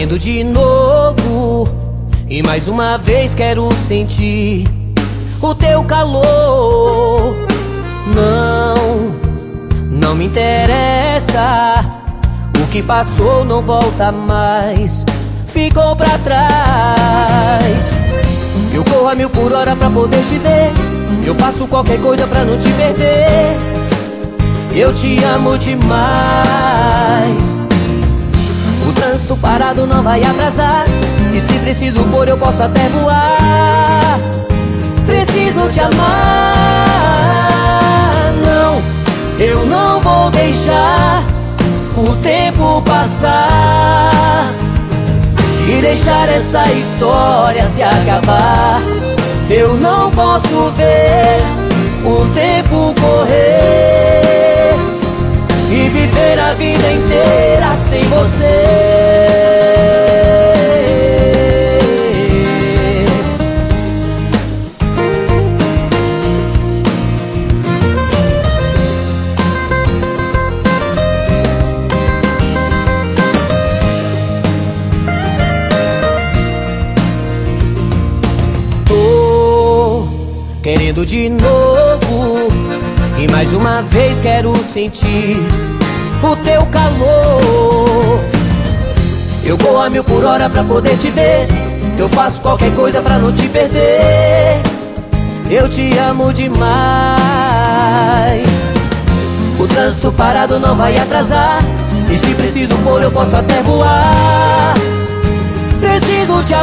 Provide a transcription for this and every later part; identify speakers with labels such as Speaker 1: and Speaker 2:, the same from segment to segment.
Speaker 1: querendo de novo. E mais uma vez quero sentir o teu calor. Não me interessa. O que passou não volta mais, ficou pra trás. Eu corro a 1000 por hora pra poder te ver. Eu faço qualquer coisa pra não te perder. Eu te amo demais. O trânsito parado não vai atrasar. E se preciso for eu posso até voar. Preciso te amar. Não, eu não vou deixar o tempo passar e deixar essa história se acabar. Eu não posso ver o tempo correr e viver a vida inteira sem você. Querendo de novo. E mais uma vez quero sentir o teu calor. Eu corro a 1000 por hora pra poder te ver. Eu faço qualquer coisa pra não te perder. Eu te amo demais. O trânsito parado não vai atrasar. E se preciso for eu posso até voar. Preciso te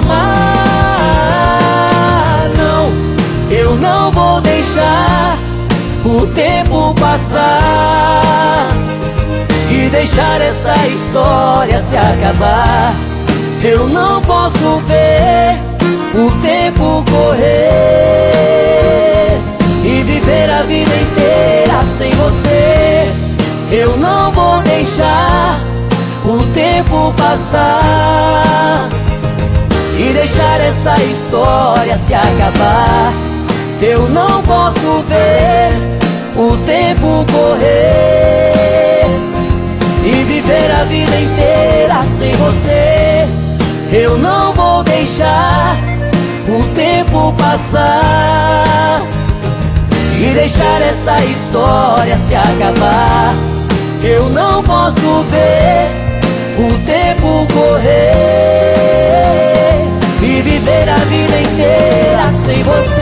Speaker 1: amar. Não, eu não vou deixar o tempo passar e deixar essa história se acabar. Eu não posso ver o tempo correr e viver a vida inteira sem você. Eu não vou deixar o tempo passar e deixar essa história se acabar. Eu não posso ver o tempo correr e viver a vida inteira sem você. Eu não vou deixar o tempo passar e deixar essa história se acabar. Eu não posso ver o tempo correr e viver a vida inteira sem você.